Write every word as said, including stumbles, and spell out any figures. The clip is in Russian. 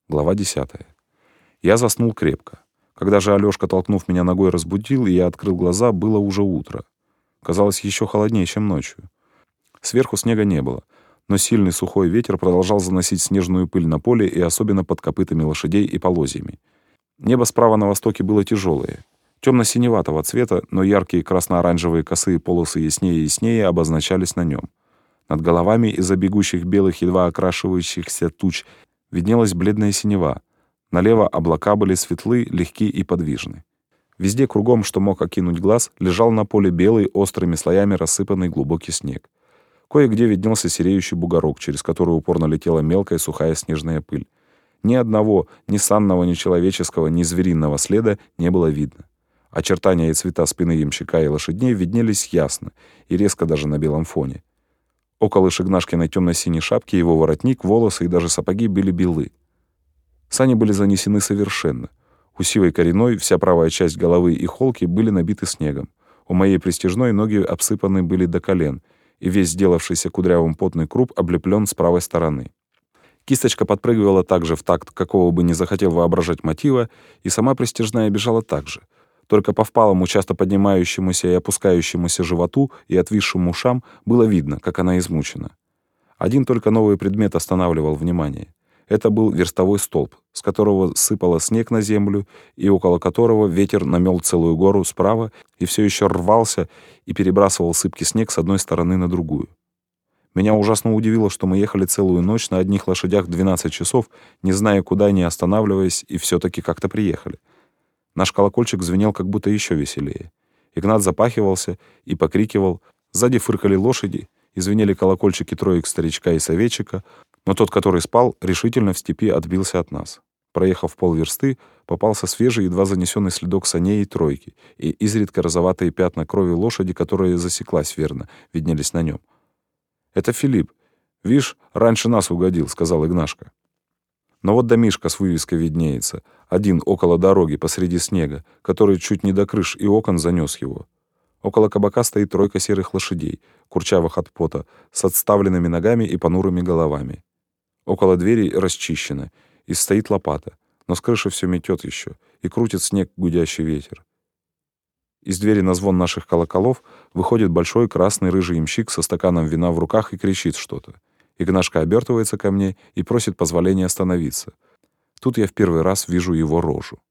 Глава десятая. Я заснул крепко. Когда же Алёшка, толкнув меня ногой, разбудил, и я открыл глаза, было уже утро. Казалось, еще холоднее, чем ночью. Сверху снега не было, но сильный сухой ветер продолжал заносить снежную пыль на поле и особенно под копытами лошадей и полозьями. Небо справа на востоке было тяжелое, темно-синеватого цвета, но яркие красно-оранжевые косые полосы яснее и яснее обозначались на нем. Над головами из-за бегущих белых, едва окрашивающихся туч виднелась бледная синева. Налево облака были светлы, легки и подвижны. Везде кругом, что мог окинуть глаз, лежал на поле белый, острыми слоями рассыпанный глубокий снег. Кое-где виднелся сереющий бугорок, через который упорно летела мелкая сухая снежная пыль. Ни одного, ни санного, ни человеческого, ни звериного следа не было видно. Очертания и цвета спины ямщика и лошадней виднелись ясно и резко даже на белом фоне. Около Игнашкиной темно-синей шапки его воротник, волосы и даже сапоги были белы. Сани были занесены совершенно. У сивой коренной вся правая часть головы и холки были набиты снегом. У моей пристяжной ноги обсыпаны были до колен, и весь сделавшийся кудрявым потный круп облеплен с правой стороны. Кисточка подпрыгивала также в такт, какого бы не захотел воображать мотива, и сама пристяжная бежала так же. Только по впалому, часто поднимающемуся и опускающемуся животу и отвисшим ушам было видно, как она измучена. Один только новый предмет останавливал внимание. Это был верстовой столб, с которого сыпало снег на землю, и около которого ветер намел целую гору справа и все еще рвался и перебрасывал сыпкий снег с одной стороны на другую. Меня ужасно удивило, что мы ехали целую ночь на одних лошадях двенадцать часов, не зная куда, не останавливаясь, и все-таки как-то приехали. Наш колокольчик звенел как будто еще веселее. Игнат запахивался и покрикивал, сзади фыркали лошади, и звенели колокольчики троек старичка и советчика, но тот, который спал, решительно в степи отбился от нас. Проехав полверсты, попался свежий, едва занесенный следок саней и тройки, и изредка розоватые пятна крови лошади, которая засеклась верно, виднелись на нем. «Это Филипп. Вишь, раньше нас угодил», — сказал Игнашка. Но вот домишка с вывеской виднеется, один около дороги посреди снега, который чуть не до крыш и окон занес его. Около кабака стоит тройка серых лошадей, курчавых от пота, с отставленными ногами и понурыми головами. Около двери расчищено, и стоит лопата, но с крыши все метет еще, и крутит снег гудящий ветер. Из двери на звон наших колоколов выходит большой красный рыжий ямщик со стаканом вина в руках и кричит что-то. Игнашка обертывается ко мне и просит позволения остановиться. Тут я в первый раз вижу его рожу.